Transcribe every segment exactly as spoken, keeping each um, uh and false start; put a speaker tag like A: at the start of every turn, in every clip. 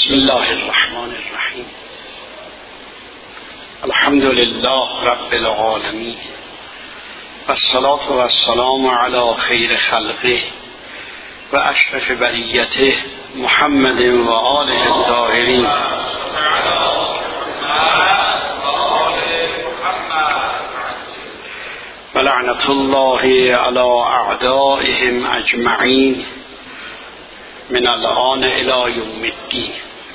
A: بسم الله الرحمن الرحیم. الحمد لله رب العالمین و الصلاة و السلام علی خیر خلقه و اشرف بریته محمد و آله الطاهرین و لعنت الله علی اعدائهم اجمعین من الان الی یوم الدین.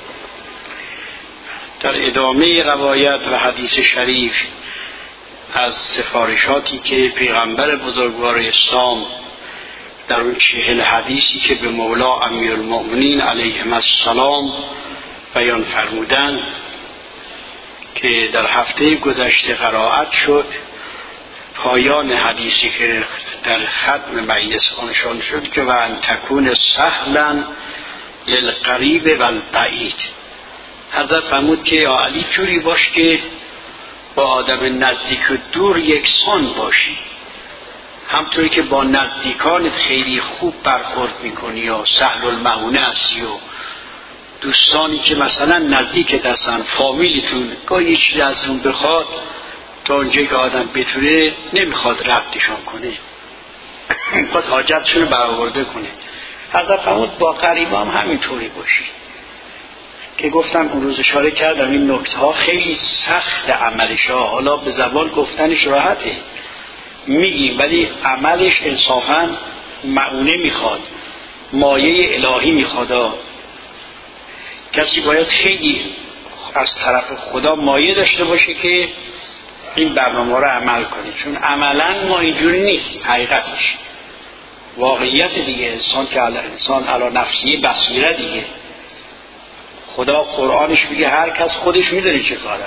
A: در ادامه روایت و حدیث شریف از سفارشاتی که پیغمبر بزرگوار اسلام در اون چهل حدیثی که به مولا امیرالمؤمنین علیهم السلام بیان فرمودند که در هفته گذشته قرائت شد، پایان حدیثی که در ختم مجلس آنشان شد که و ان تکون سهلا للقریب و البعید. حضرت فرمود که یا علی جوری باش که با آدم نزدیک و دور یکسان باشی، همطوری که با نزدیکانت خیلی خوب برخورد میکنی یا سهل المعونه هستی و دوستانی که مثلا نزدیکت هستن، فامیلتون، گاهی یه چیزی ازتون بخواد تا اونجایی که آدم بتونه نمیخواد ربطشون کنه، میخواد حاجتشون برآورده کنه. حضرت فرمود با قریبا هم همینطوری باشی که گفتم اون روز اشاره کردم این نکته ها خیلی سخت عملش ها، حالا به زبان گفتنش راحته میگیم ولی عملش انصافا معونه میخواد، مایه الهی میخواد. کسی باید خیلی از طرف خدا مایه داشته باشه که این برنامه رو عمل کنه، چون عملا ما اینجوری نیست. حقیقتش واقعیت دیگه، انسان که علی انسان علی نفسی بصیره دیگه. خدا قرآنش میگه هر کس خودش میدونه چه کاره.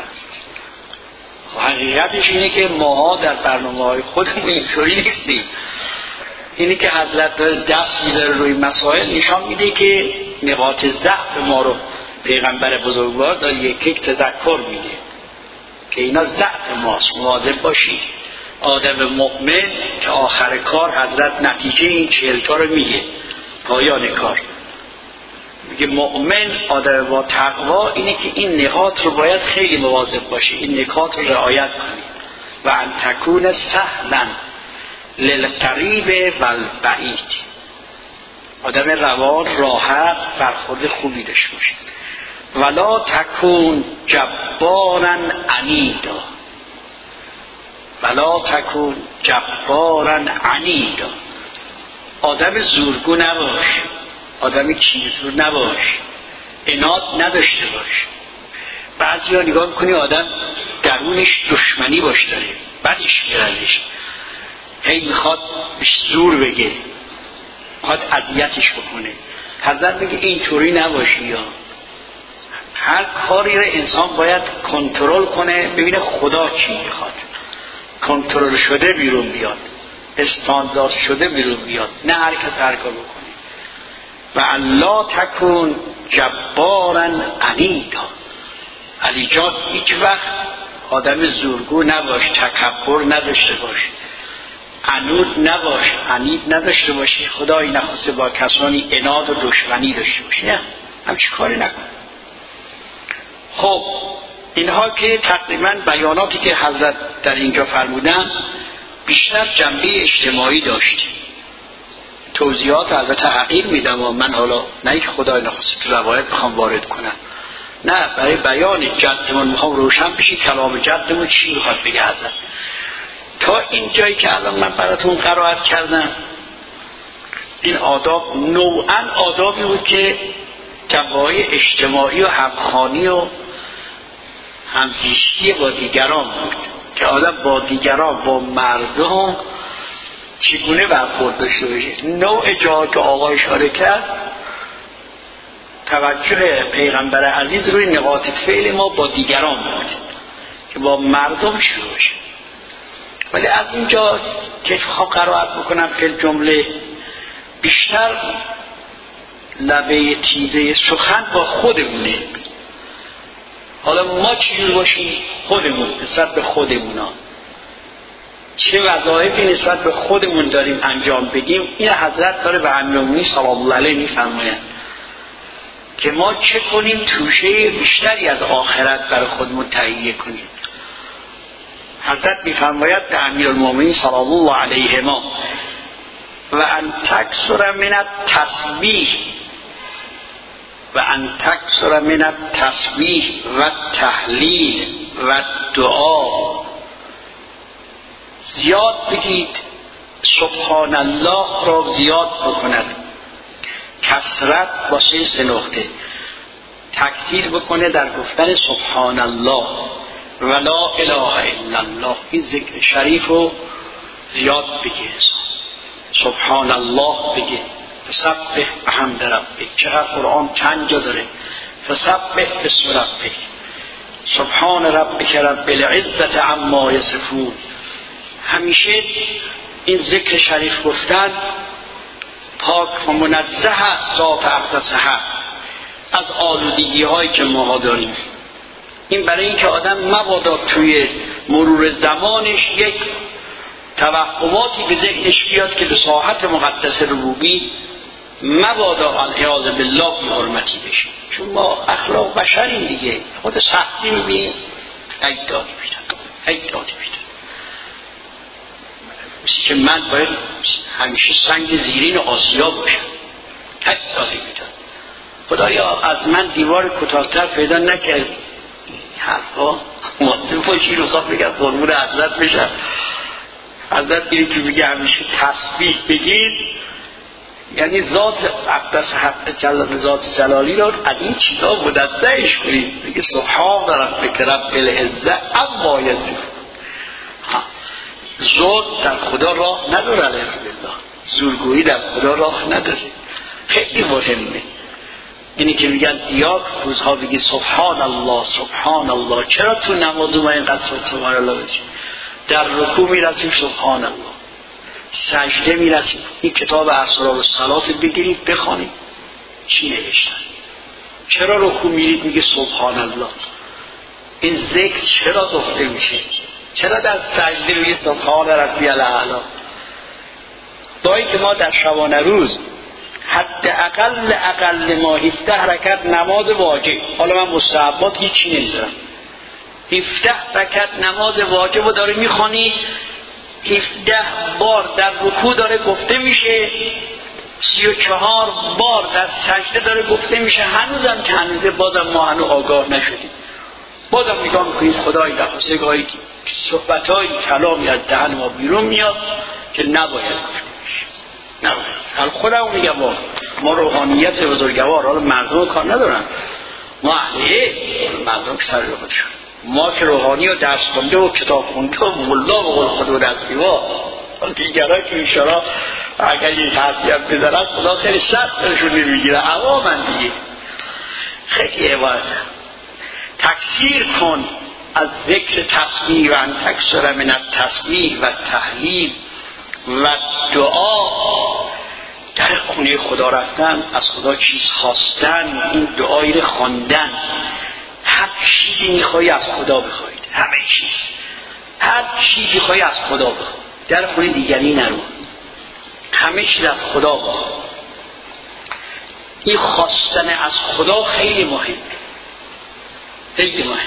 A: حقیقتش اینه که ماها در برنامه های خودمون اینطوری نیستیم. اینه که حضرت دست میذاره روی مسائل، نشان میده که نقاط ضعف ما رو پیغمبر بزرگوار داره یک یک تذکر میده که اینا ضعف ماست، مواظب باشی. آدم مؤمن که آخر کار حضرت نتیجه این چهل تا رو میگه، پایان کار میگه مؤمن آدم با تقوا اینه که این نکات رو باید خیلی مواظب باشی، این نکات رو رعایت کنی. و ان تکون سهلا للقریب و البعید، آدم روان راحت برخورد خوبی داشته باشه. ولا تکون جبارا عنیدا، ولا تکون جبارا عنیدا، آدم زورگو نباش، آدم کیزرو نباش، عناد نداشته باش. بعضی ها نگاه میکنی آدم درونش دشمنی باش داره، بدش میرندش، هی میخواد زور بگه، میخواد اذیتش بکنه. حضرت میگه اینطوری نباشی. یا هر کاری رو انسان باید کنترل کنه، ببینه خدا چی میخواد، کنترل شده بیرون بیاد، استاندارد شده بیرون بیاد، نه هر کس هر کار بکنه. و الا تکون جبارا عنیدا، علی جان هیچ وقت آدم زورگو نباش، تکبر نداشته باش، عنود نباش، عنید نداشته باشی. خدایی نخواسته با کسانی عناد و دشمنی داشته باشی، نه همچی کاری نکن. خب اینها که تقریبا بیاناتی که حضرت در اینجا فرمودن بیشتر جنبه اجتماعی داشت. توضیحات البته حقیر میدم و من حالا نه که خدای نخواسته تو روایت بخوام وارد کنم، نه برای بیان جدمون میخوام روشن بشی کلام جدمون چی میخواد بگه حضرت. تا این جایی که الان من براتون قرائت کردم این آداب نوعا آدابی بود که جنبه‌های اجتماعی و همخوانی و همزیستی با دیگران بود که آدم با دیگران، با مردم چگونه برخورد داشته باشه. نوع جا که آقا اشاره کرد توجه پیغمبر عزیز روی نقاط فعل ما با دیگران بود که با مردم شروع باشه. ولی از اینجا که خواهم قرائت بکنم فی الجمله بیشتر لبه تیزه سخن با خودمونه. حالا ما چیزی باشیم خودمون، نسبت به خودمون ها چه وظایفی نسبت به خودمون داریم انجام بدیم. این حضرت داره به امیرالمومنین صلی الله علیه میفرمایند که ما چه کنیم توشه بیشتری از آخرت برای خودمون تهیه کنیم. حضرت می‌فرماید به امیرالمومنین صلی الله علیه ما و ان تکثر من التسبیح و ان تکثر من التسبیح و تهلیل و دعا، زیاد بگید سبحان الله را زیاد بکند. کثرت واسه سه نقطه، تکثیر بکنه در گفتن سبحان الله و لا اله الا الله، این ذکر شریف رو زیاد بگه. سبحان الله بگه، فسبح بحمد ربک. چقدر قرآن چند جا داره فسبح باسم ربک، سبحان ربک رب العزت عما یصفون. همیشه این ذکر شریف گفتن پاک و منزه است ذات اقدسه از آلودگی هایی که ما داریم. این برای اینکه آدم مبادا توی مرور زمانش یک توهماتی به ذهنش بیاد که به ساحت مقدس ربوبی مبادا والعیاذ بالله بی حرمتی بشه. چون ما اخلاق بشریم دیگه، خود سختی میبینیم یک دادی بیدن یک دادی بیدن مثل که من باید همیشه سنگ زیرین آسیا باشم، یک دادی بیدن. خدایا از من دیوار کوتاه‌تر پیدا نکرد. حرفا ماده باشی روزا بگم قربون حضرت بشم. حضرت میگه که میگه همیشه تسبیح بگید، یعنی ذات اقدس حق جل ذات جلالی را از این چیزا منزهش کنید. میگه سبحان ربک رب العزت عما یصفون. زور در خدا راه نداره، علیه بالله زورگویی در خدا راه نداره. خیلی مهمه اینی که میگن زیاد روزها بگی سبحان الله سبحان الله. چرا تو نماز ما اینقدر سبحان الله بگیم؟ در رکوع میرسیم سبحان الله، سجده میرسیم. این کتاب اسرار الصلات بگیرید بخونید چی نوشتن. چرا رکوع میرید میگه سبحان الله؟ این ذکر چرا گفته میشه؟ چرا در سجده میگه سبحان ربی الاعلی؟ دایی که ما در شبانه روز حتی اقل اقل ما هفده رکعت نماز واجب، حالا من مستحبات هیچی نمیذارم، هفده رکعت نماز واجب رو داره میخوانی، هفده بار در رکوع داره گفته میشه، سی و چهار بار در سجده داره گفته میشه. هنوزم که هنوزه بازم ما هنوز آگاه نشدیم، بازم نگاه میکنید خدایی در حسه گاهی صحبت های کلامی از دهن ما بیرون میاد که نباید گفته میشه، نباید. حال خودم میگم ما, ما روحانیت بزرگوار، حالا مردم کار ندارن، ما اهلیه مردم که سر خودشون، ما که روحانی و درس خونده و کتاب خونده و ملا و قول خود و دست دیوار، دیگرها که ایشارا اگر یک حرفی هم بزنن خدا خیلی سخت درشون نمیگیره، عوامن دیگه. خیلی عبارت تکثیر کن از ذکر تسبیح و ان تکثر من التسبیح و تهلیل و دعا. در خونه خدا رفتن، از خدا چیز خواستن، این دعایی رو خواندن. هر چیزی میخوایی از خدا بخواید، همه چیز، هر چیزی میخوایی از خدا بخواید، در خونه دیگری نرو، همه چیز از خدا بخواید. این خواستن از خدا خیلی مهم، خیلی مهم.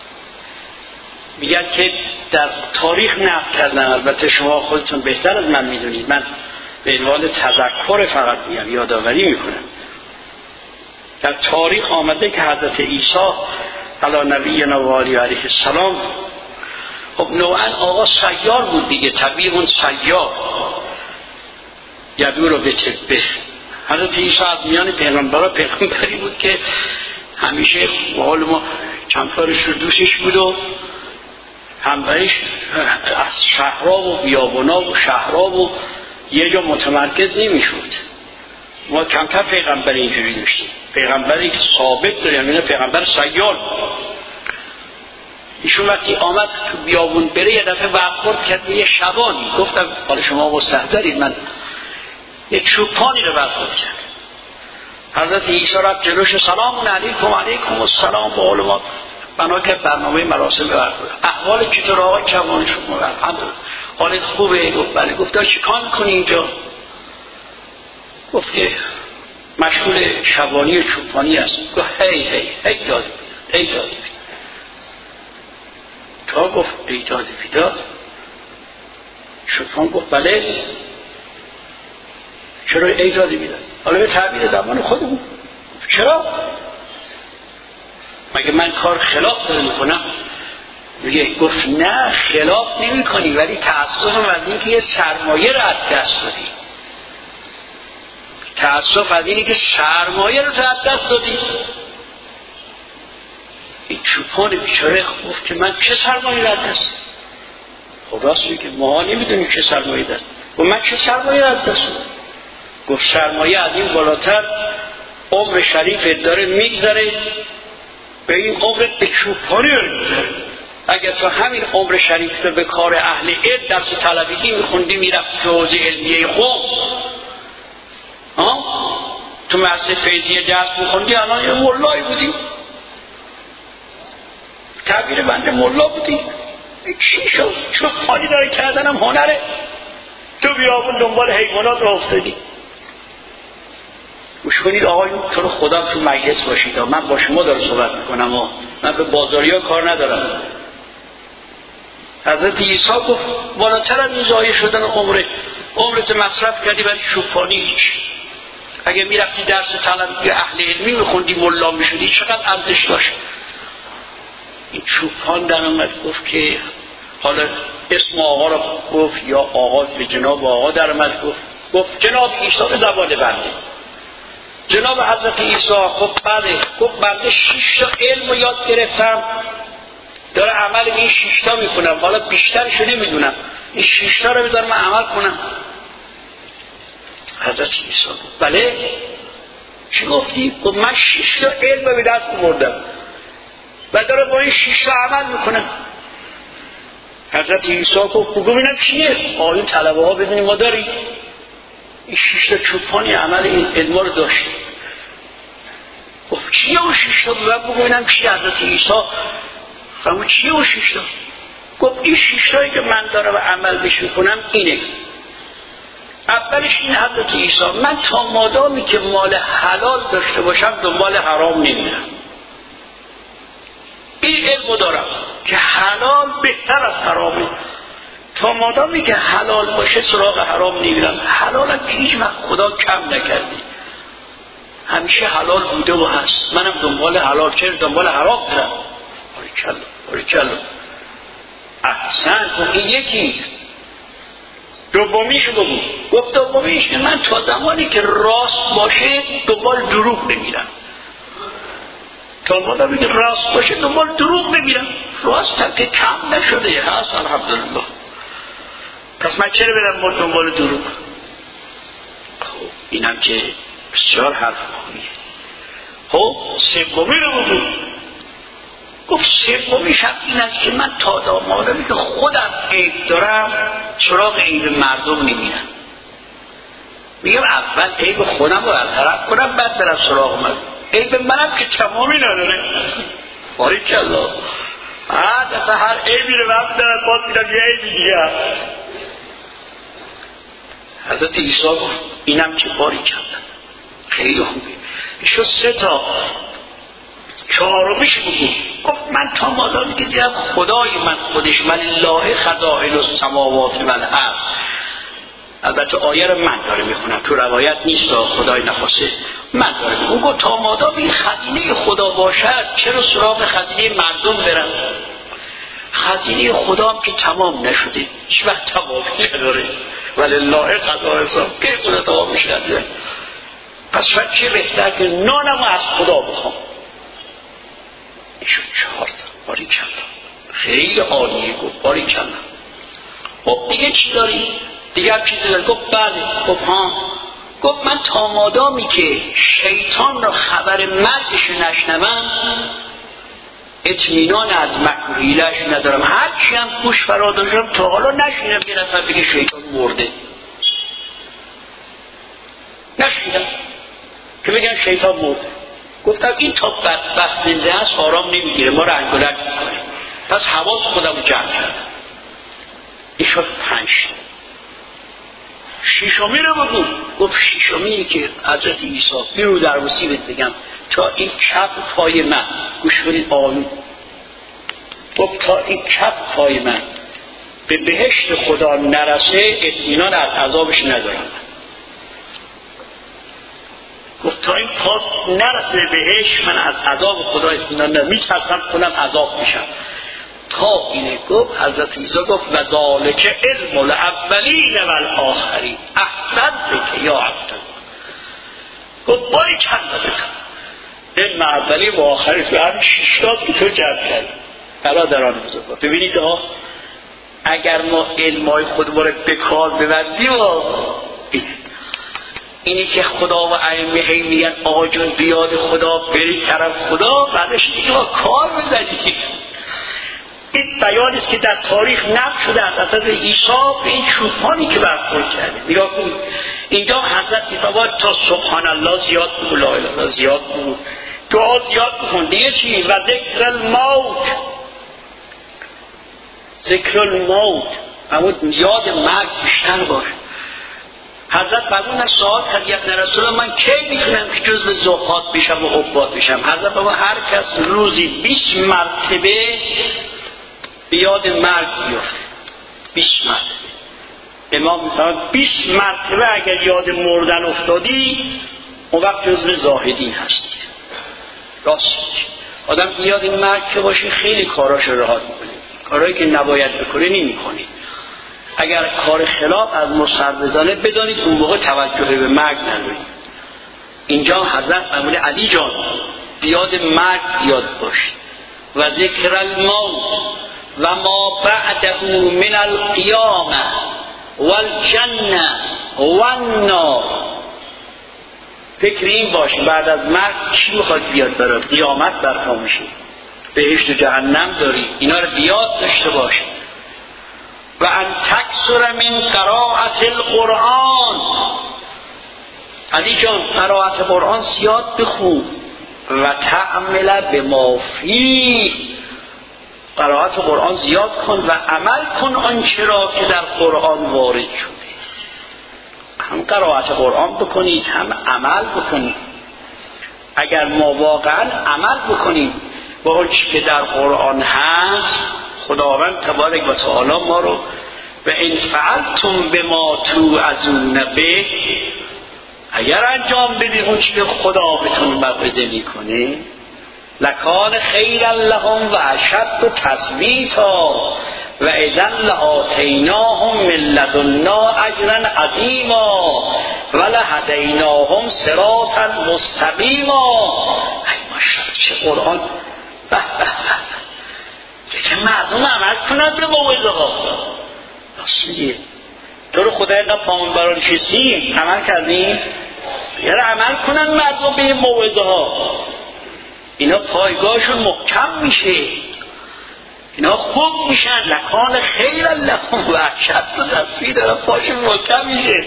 A: میگن که در تاریخ نقل کردن، البته شما خودتون بهتر از من میدونید، من به عنوان تذکر فقط میگم، یادآوری میکنم. در تاریخ آمده که حضرت عیسی علی نبینا و علیه السلام، خب نوعا آقا سیار بود دیگه، طبیعون سیار، یدو رو به طبه. حضرت عیسی از میان پیغمبرها پیغمبری بود که همیشه حال ما چندکارش رو دوستش بود و همراهش از شهرها و بیابونا و شهرها و یه جا متمرکز نمیشد. ما کمتر پیغمبر اینجوری داشتیم، پیغمبری که ثابت داریم، یعنی پیغمبر سیار. ایشون وقتی آمد تو بیابون بره یه دفعه برخورد کرد یه شبانی، گفتم حالا شما مستحضرید، من یه چوپانی رو برخورد کرد. حضرت عیسی رفت جلوش، سلام علیکم علیکم السلام با علما، بنا که برنامه مراسم برخورد. احوال چطور آقا جوان شما؟ الحمدلله. حالت خوبه؟ گفت بله. گفت چیکار می‌کنی اینجا؟ گفت که مشغول شبانی و چوپانی است. گفت هی هی هی داد بیداد هی داد بیداد. تا گفت ای داد بیداد. چوپان گفت بله. چرا ای داد بیداد؟ حالا به تعبیر زمان خودمون چرا؟ مگه من کار خلاف داره میکنم؟ میگه گفت نه خلاف نمی کنی، ولی تأسفم از این که یه سرمایه رو از دست دادی. تأسف از اینی که سرمایه رو از دست دادی. این چوپان بیچاره گفت که من چه سرمایه رو از دست دادم؟ خب راست میگه ما نمیدونیم چه سرمایه دست. گفت من چه سرمایه رو از دست دادم؟ گفت سرمایه از این بالاتر عمر شریف داره میگذره، به این عمر به چوپانی میگذره. اگر تو همین عمر شریف به کار اهل علم درس طلبگی میخوندی میرفتی تو حوزه علمیه خوب، تو مدرسه فیضیه درس میخوندی الان یه مولایی بودی، تعبیر بنده مولا بودی. چی شد؟ چوپانی داره کردنم هنره. تو بیابون دنبال حیوانات رو افتادی. گوش کنید آقایون، تو رو خدا تو مجلس باشید. من با شما دارم صحبت میکنم و من به بازاری ها کار ندارم. حضرت عیسی گفت بالاتر از این ضایع شدن عمره، عمرت مصرف کردی برای چوپانی. هیچ اگه میرفتی درس طلبی اهل علمی میخوندی ملا میشدی چقدر ارزش داشت. این چوپان در اومد گفت که حالا اسم آقا رو گفت یا آقا به جناب آقا در اومد گفت گفت جناب عیسی به زبان بنده. جناب حضرت عیسی خب بله. گفت بنده شش تا علم رو یاد گرفتم، داره عمل این شش تا میکنم، حالا بیشترشو نمیدونم، این شش تا رو بذار من عمل کنم. حضرت عیسی گفت بله. چی گفتی؟ گفت من شش تا علم رو به دست آوردم و داره با این شش تا عمل میکنم. حضرت عیسی گفت بگو ببینم چیه؟ آیون طلبه ها بدونیم ما داریم. این شش تا چوپانی عمل این علم رو داشت. گفت چیه اون شش تا؟ بگو ببینم چیه؟ حضرت عیسی فرمود چیه اون شش تا؟ گفت این شش تایی که من دارم عمل بش میکنم اینه. اولش این حضرت عیسی من تا مادامی که مال حلال داشته باشم دنبال حرام نمیرم. این علمو دارم که حلال بهتر از حرامه. تا مادامی که حلال باشه سراغ حرام نمیرم. حلالم که هیچ وقت خدا کم نکرده، همیشه حلال بوده و هست. منم دنبال حلال، چرا دنبال حرام برم؟ باریکلا باریکلا احسن. این یکی. دومیش بگو. گفت دومیش که من تا زمانی که راست باشه دنبال دروغ نمیرم. تا مادامی که راست باشه دنبال دروغ نمیرم. راست هم که کم نشده هست الحمدلله. پس من چرا برم دنبال دروغ؟ خب اینم که بسیار حرف مهمیه. خب سومی رو بگو. گفت سومیش هم این است که من تا دامادمی که خودم عیب دارم سراغ عیب مردم نمیرم. میگم اول عیب خودم رو برطرف کنم بعد برم سراغ مردم. عیب منم که تمامی نداره. باریکلا. ها دفعه هر عیبی رو من دارم باز میدم یه عیبی دیگه. حضرت عیسی گفت اینم که باریکلا خیلی خوبه. ایشو سه تا. چهارمیش بگو. گفت من تا مادامی که دیدم خدای من خودش ولله خزائن السماوات والارض. البته آیه رو من داره میخونم، تو روایت نیست، خدای نخواسته من داره میخونم. گفت تا مادامی خزینه خدا باشد چرا سراغ خزینه مردم برم؟ خزینه خدا هم که تمام نشده، هیچ وقت تمامی نداره. ولله خزائن السماوات که خدا تمامش نداره. پس من چه بهتر که نانم از خدا بخوام. ایشون چهار تا. باریکلا خیلی عالیه. گفت باریکلا. خب دیگه چی داری؟ دیگه هم چیزی داری؟ گفت بله. گفت ها. گفت من تا مادامی که شیطان را خبر مرگش نشنوم اطمینان از مکر و حیله‌اش ندارم. هرچی هم گوش فرا داشتم تا حالا نشنیدم یه نفر بگه شیطان مرده. نشنیدم که بگن شیطان مرده. گفتم این تا بدبخت زنده است آرام نمیگیره، ما رو انگولک میکنه. پس حواس خودم رو جمع کردم. این شد پنج. شیشمی رو بگو. گفت شیشمی که حضرت عیسی بیرو در مصیبت بگم تا این کف پای من، گوش کنید آمین، گفت تا این کف پای من به بهشت خدا نرسه اطمینان از عذابش ندارم. گفت تا این پا نرسه به بهشت من از عذاب خدا اطمینان ندارم، میترسم کنم عذاب میشم. تا اینه گفت حضرت عیسی گفت و ذالک علم الاولین والآخرین احسنت یا عبد. گفت باری چند بکن علم اولی و آخری تو همین شیشتات که تو جمع کردی. برادران بزرگوار ببینید ها، اگر ما علمای خودمون رو به کار ببندیم اینی که خدا و ائمه هی میگن آقا جون بیاد خدا بری طرف خدا، بعدش دیگه کار بزنید. این بیانی است که در تاریخ نقل شده از حضرت عیسی به این چوپانی که برخورد کرده. نگاه کنید اینجا حضرت میفرماید تا سبحان الله زیاد بود، لا اله الا زیاد بود، دعا زیاد بکن. دیگه چی؟ و ذکر الموت، ذکر الموت اما یاد مرگ بیشتر باشه. حضرت فرمودن سوال کرد ابن رسول من کی میتونم که جزو زهاد بشم و عباد بشم؟ حضرت فرمود هر کس روزی بیست مرتبه به یاد مرگ بیفته. بیست مرتبه. امام میفرماید بیست مرتبه اگر یاد مردن افتادی اون وقت جزو زاهدین هستید. راست آدم یاد این مرگ که باشه خیلی کاراش رو رها میکنه، کارهایی که نباید بکنه نمیکنه. اگر کار خلاف از مصرفزانه بدانید اون موقع توجه به مرگ ندارید. اینجا حضرت فرموده علی جان بیاد مرگ زیاد باشید و ذکر الموت و ما بعده من القیامه والجنه والنار. فکر این باشه بعد از مرگ چی میخواد بیاد برای قیامت برپا میشه، بهشت و جهنم داری، اینا رو بیاد داشته باشه. و ان تکثر من قراءت القرآن، علی جان قرائت قرآن زیاد بخون و تعمل بما فیه، قرائت قرآن زیاد کن و عمل کن آنچه را که در قرآن وارد شده. هم قرائت قرآن بکنید هم عمل بکنید. اگر ما واقعا عمل بکنیم با آنچه که در قرآن هست، خداوند تبارک و تعالی ما رو و ان فعلتم بما توعظون به، اگر انجام بدید اون چیزی که خدا بهتون موعظه میکنه، لکان خیرا لهم و اشد تثبیتا و اذا لآتیناهم من لدنا اجرا عظیما و لهدیناهم صراطا مستقیما. ای ماشاءالله چه قرآن، به به به که مردم عمل کنند به موعظه ها. راستیه تو رو خدا اینقدر پامون بران چیزی عمل کردیم؟ یعنی عمل کنن مردم به موعظه ها، اینا پایگاهشون محکم میشه، اینا خوب میشن. لکان خیر لهم و اشد تثبیتا دارن پاشون محکم میشه.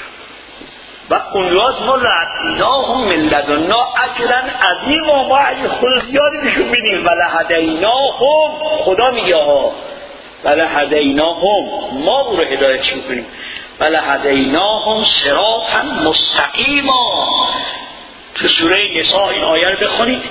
A: و اون روز ما لعناهم من لدنا اجرا عظیما، ما اجر خود زیادی بهشون میدیم. و لهدیناهم، خدا میگه ها، و لهدیناهم، ما او رو هدایت میکنیم. و لهدیناهم صراطا مستقیما. تو سوره نساء این آیه رو بخونید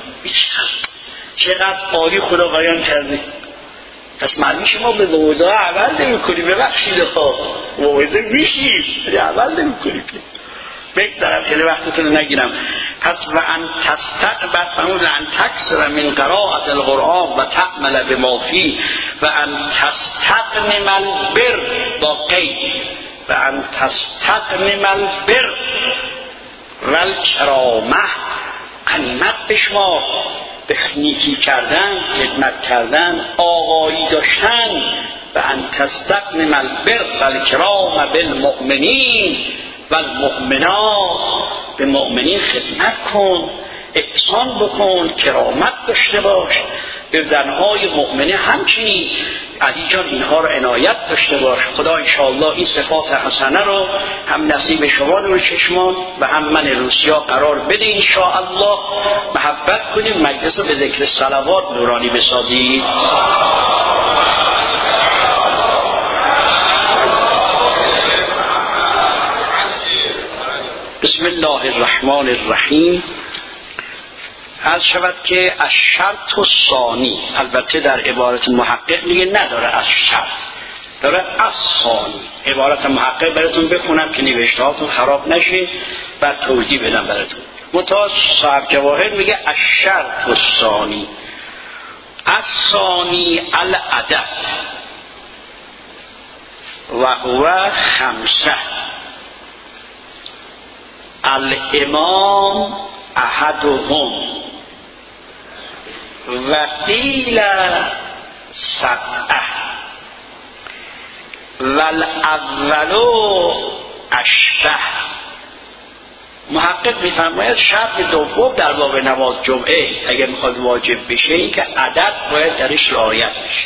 A: چقدر عالی خدا بیان کرده. پس معلومه ما به موعظه عمل نمی‌کنیم. ببخشید ها موعظه میشیم ولی عمل نمی‌کنیم. بگذارم خیلی وقتتون رو نگیرم. پس و ان تستقبل فرمود ان تکثر من قراءت القرآن و تعمل بما فیه و ان تستغنم البر با قید و ان تستغنم البر والکرامه، غنیمت بشمار، به نیکی کردن، خدمت کردن، آقایی داشتن. و ان تستغنم البر والکرامه بالمؤمنین والمؤمنات، به مؤمنین خدمت کن، احسان بکن، کرامت داشته باش. به زنهای مؤمنه همچنین. علی جان اینها رو عنایت داشته باش. خدا انشاءالله این صفات حسنه رو هم نصیب شما رو چشمان و هم من روسیا قرار بده انشاءالله. محبت کنیم، مجلس رو به ذکر صلوات نورانی بسازید. بسم الله الرحمن الرحیم. از شود که از شرط و ثانی، البته در عبارت محقق میگه نداره از شرط، داره از ثانی. عبارت محقق براتون بخونم که نوشته هاتون خراب نشه و توضیح بدم براتون. متأ صاحب جواهر میگه از شرط و ثانی، از ثانی العدد و هو خمسه الامام احدهم و قیل سبعه والاول اشبه. محقق میفرماید شرط دوم در باب نماز جمعه اگر میخواد واجب بشه این که عدد باید درش رعایت بشه.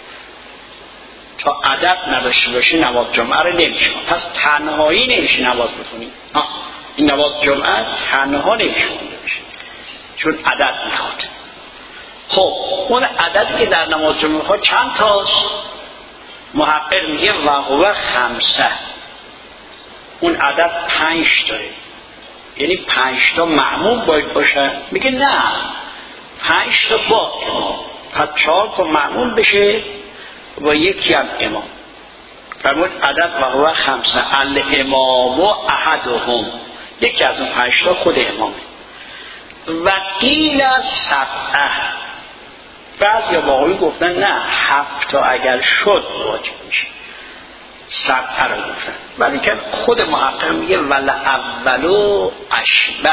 A: تا عدد نداشته باشه نماز جمعه رو نمیشه. پس تنهایی نمیشه نماز بخونی. این نماز جمعه تنها نمیشه خونده بشه چون عدد میخواد. خب اون عددی که در نماز جمعه میخواد چند تاست؟ محقق میگه و هو خمسه، اون عدد پنج داره، یعنی پنج تا مأموم باید باشه. میگه نه، پنج تا با امام، پس چهار تا مأموم بشه و یکی هم امام. فرمود عدد و هو خمسه الامام و احدهم، یکی از اون پنج تا خود امامه. و قیل سبعه، بعضی باقی گفتن نه هفت تا اگر شد واجب میشه، سبعه رو گفتن. ولی که خود محقق میگه ول اولو اشبه،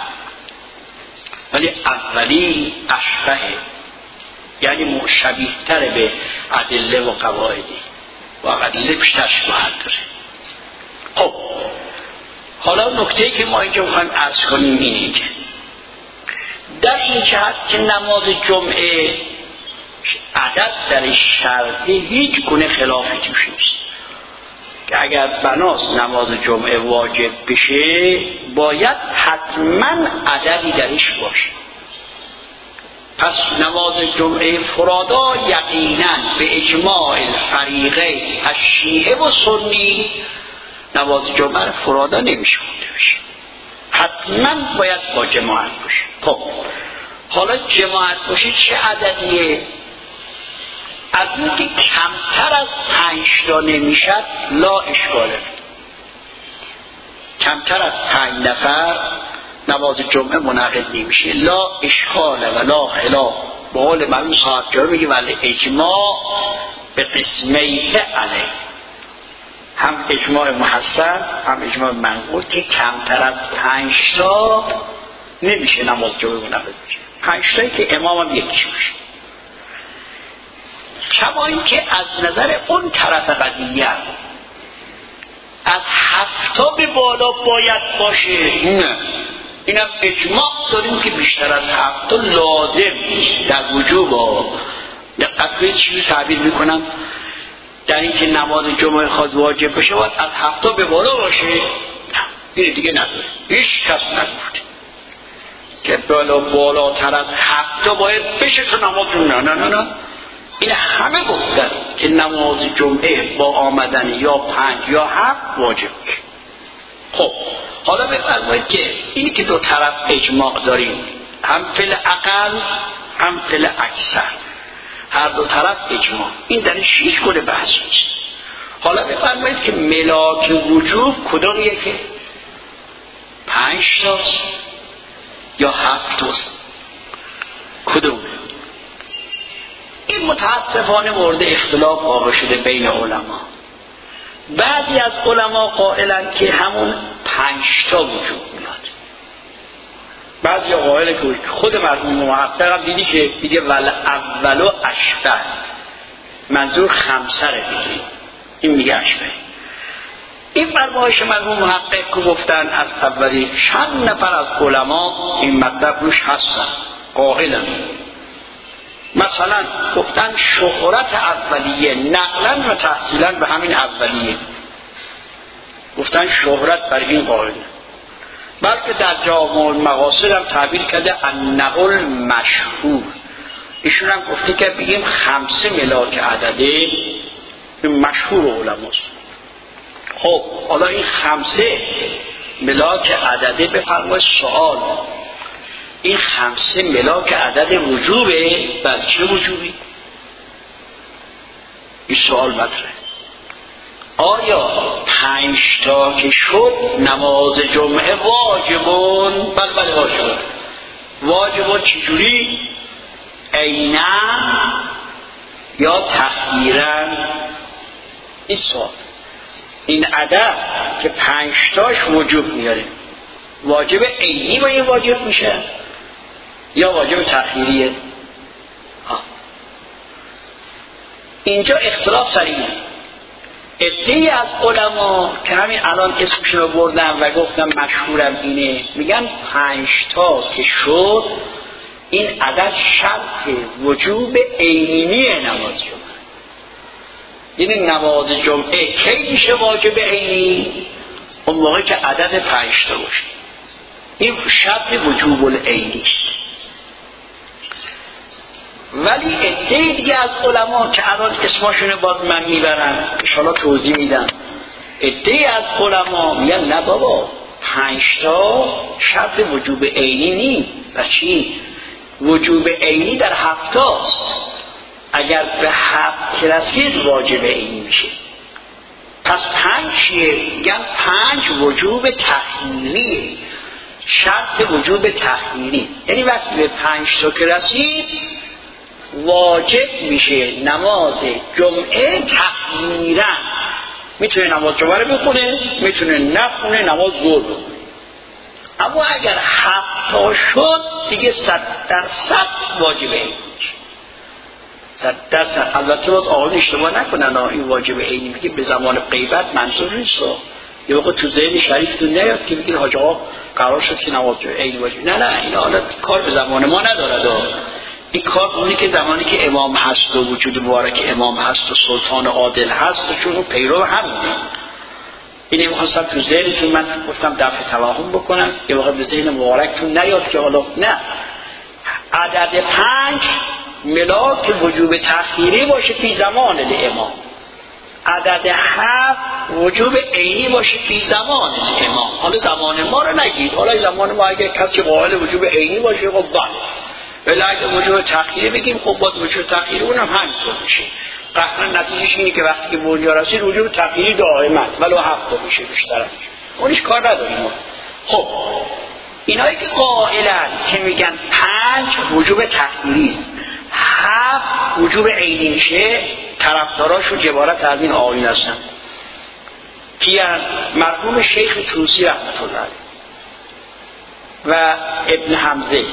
A: ولی اولی اشبه یعنی مشابه تر به ادله و قواعدی و ادله بیشتر شباهت داره. خب حالا نکته‌ای که ما اینجا میخوایم عرض کنیم اینه که در این جهت که نماز جمعه عدد در شرطی هیچ گونه خلافی توش نیست که اگر بناست نماز جمعه واجب بشه باید حتما عددی درش باشه. پس نماز جمعه فرادا یقینا به اجماع الفریقین از شیعه و سنی نماز جمعه فرادا نمیشه خونده بشه، حتما باید با جماعت باشه. خب حالا جماعت باشه چه عددیه؟ از این که کمتر از پنج تا نمیشد لا اشکاله، کمتر از پنج نفر نماز جمعه منعقد نمیشه، لا اشکاله و لا خلاف. به قول مرحوم صاحب جواهر میگه ولی اجماع به قسمیه علیه، هم اجماع محسن هم اجماع منقول که کمتر از پنج تا نمیشه نماز جمعه منعقد بشه، پنج تایی که امام هم یکیش باشه. کما این که از نظر اون طرف قضیه از هفتا به بالا باید باشه، نه اینم اجماع داریم که بیشتر از هفتا لازم در وجوب ها. دقت کنید چیزی تعبیر میکنم، در این که نماز جمعه خواهد واجب بشه باید از هفتا به بالا باشه، نه این دیگه نداره، هیچ کس نگفته که بالا بالاتر از هفتا باید بشه تو نماز جمعه. نه نه نه، این همه گفتن که نماز جمعه با آمدن یا پنج یا هفت واجب. خب حالا بفرمایید که اینی که دو طرف اجماع داریم، هم فل اقل هم فل اکثر، هر دو طرف اجماع، این در شیش گونه بحث نیست. حالا بفرمایید که ملاک وجوب کدومیه که پنج تاست یا هفت تاست، کدوم؟ این متاسفانه مورد اختلاف واقع شده بین علما. بعضی از علما قائلن که همون پنج تا وجود میاد، بعضی قائلن که خود مرحوم محقق هم دیدی که دیگه ول اولو اشبه، منظور خمسه رو دیگه این میگه اشبه. این فرمایش مرحوم محقق که گفتن از اولی چند نفر از علما این مطلب روش هستن قائلن، مثلا گفتن شهرت اولیه نقلا و تحصیلا به همین اولیه، گفتن شهرت بر این قائل، بلکه در جامع المقاصد هم تعبیر کرده النقل مشهور. ایشون هم گفته که بگیم خمسه ملاک عدده، این مشهور علماست. خب حالا این خمسه ملاک عدده بفرمایید سوال این خمسه ملاک عدد وجوبه بر چه وجوبی؟ این سوال مطرحه. آیا پنج تا که شد نماز جمعه واجبون؟ بله بله واجبون. واجبون چجوری؟ عینا یا تخییرا؟ این سوال. این عدد که پنج تاش وجوب میاره واجب عینی با این واجب میشه یا واجب تخییریه؟ ها اینجا اختلاف سر اینه. عده‌ای از علما که همین الان اسمشون رو بردم و گفتم مشهورم اینه، میگن پنج تا که شد این عدد شرط وجوب عینی نماز جمعه. یعنی نماز جمعه کی میشه واجب عینی؟ اون موقع که عدد پنج تا باشه. این شرط وجوب العینی است. ولی عده دیگه از علما که الان اسمشون باز من میبرم ان شاءالله توضیح میدم، عده از علما میگن نه بابا پنج تا شرط وجوب عینی نیست. پس چی؟ وجوب عینی در هفتاست. اگر به هفت رسید واجب عینی میشه. پس پنج چیه؟ میگن پنج وجوب تخییریه. شرط وجوب تخییری یعنی وقتی به پنج تا که رسید واجب میشه نماز جمعه تخییرا. میتونه نماز جمعه رو بخونه، میتونه نخونه، نماز ظهر بخونه. اما اگر هفت تا شد دیگه صد درصد واجب عینی میشه. صد درصد. البته باید آقایون اشتباه نکنن، این واجب عینی میگه به زمان غیبت منظور نیست. یه وقت تو ذهن شریفتون نیاد که بگید حاج آقا قرار شد که نماز عینی باشه. نه نه این حالت کار به زمان ما نداره. این کار اونی که زمانی که امام هست و وجود مبارک امام هست و سلطان عادل هست و چون پیرو همونه. اینه میخواستم تو ذهنتون من گفتم دفع توهم بکنم یه وقت به ذهن مبارکتون نیاد که حالا نه. عدد پنج ملاک وجوب تخییری باشه فی زمان امام. عدد هفت وجوب عینی باشه فی زمان امام. حالا زمان ما رو نگید، حالا زمان ما اگه کسی قائل وجوب عینی باشه خب بله، ولی اگه وجوب تخییری بگیم خب باید وجوب تخییری اونم همینطور میشه. قطعا نتیجهش اینه که وقتی که به اونجا رسید وجوب تخییری دائما ولو هفت میشه بیشتر میشه. اونش کار نداریم ما. خب اینایی که قائلن که میگن پنج وجوب تخییری هفت وجوب عینی میشه، طرفداراشون عبارت از این آیین هستن کیان؟ مرحوم شیخ طوسی رحمت الله علیه و ابن حمزه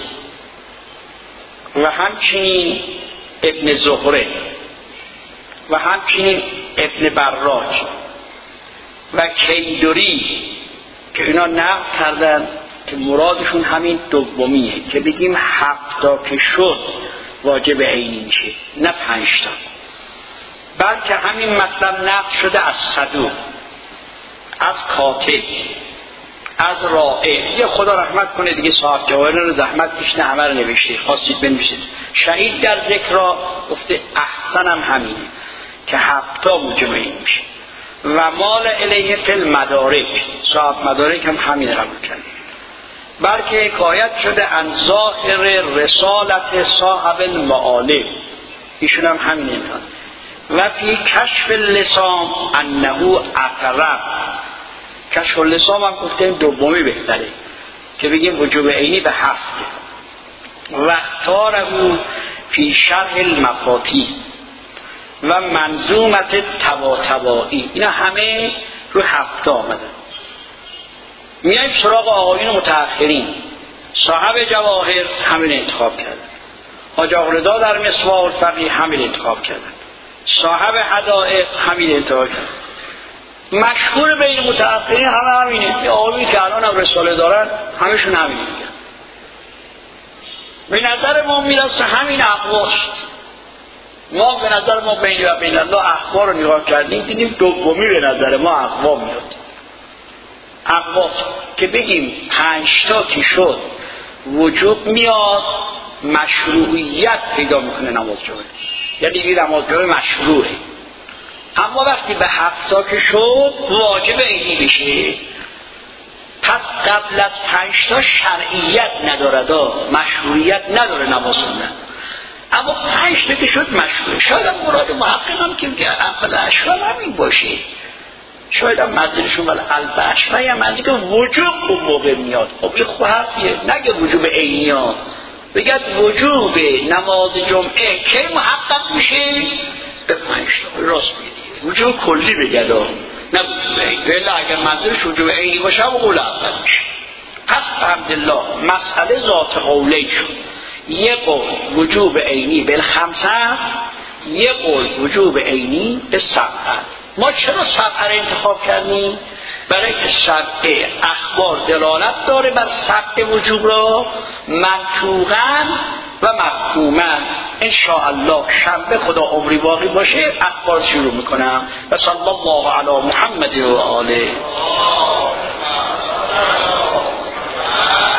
A: و همچنین ابن زهره و همچنین ابن براج و کیدوری که اینا نقل کردن که مرادشون همین دومیه که بگیم هفتا که شد واجب عینی میشه نه پنج تا. بلکه همین مطلب نقل شده از صدوق، از کاتب، از رائع. یه خدا رحمت کنه دیگه صاحب جواهر رو زحمت کشیده همه رو نوشته، خواستید بنویسید. شهید در ذکر گفته احسنم همینه که هفتا موجب عینی میشه. و مال الیه فی المدارک، صاحب مدارک هم همین قبول کرده. بلکه حکایت شده عن ظاهر رسالت صاحب المعالم، ایشون هم همینه. و فی کشف اللسان انه اقرب. کشف اللسان هم گفتیم دومی بهتره که بگیم وجوب عینی به هفت. و اختاره فی شرح المفاتیح و منظومت طباطبایی، اینا همه رو هفته آمده. میایم سراغ آقایون متأخرین. صاحب جواهر همین انتخاب کردن، حاج آقا رضا در مصباح الفقیه همین انتخاب کردن، صاحب حدائق همین انتخاب کردن. مشهور بین متأخرین همه همینه. یه آقایی که الان هم رساله دارن همشون همین میگن. به نظر ما میرسه همین اقواست. ما به نظر ما بین و بین الله اخبار رو نگاه کردیم دیدیم دومی به نظر ما اقوا میاد. اقوا که بگیم پنج تا که شد وجوب میاد، مشروعیت پیدا میکنه نماز جمعه، یعنی دیگه نماز جمعه مشروعه. اما وقتی به هفت تا که شد واجب عینی بشه، پس قبل از پنج تا شرعیت ندارد، مشروعیت نداره نماز خوندن. اما پنج تا که شد مشروع. شاید هم مراد محقق هم که اول اشرا همین باشه، شاید هم منظورشون ولی البشر هم منظور که وجوب اون موقع میاد. خب این خوب حرفیه، نگه وجوب عینی ها، بگد وجوب نماز جمعه که محقق میشه به پنج تا. راست میگه وجوب کلی بگد نه ولی اگر منظورش وجوب عینی باشه هم قول اول میشه. پس الحمدلله مسئله ذات قولی شد، یه قول وجوب عینی بالخمسه، یه قول وجوب عینی به سبعه. ما چرا سبعه رو انتخاب کردیم؟ برای که سبعه اخبار دلالت داره بر سبعه وجوب را منطوقاً و مفهوماً. انشاءالله شنبه خدا عمری باقی باشه اخبار شروع میکنم. و صلی الله علی محمد و آله.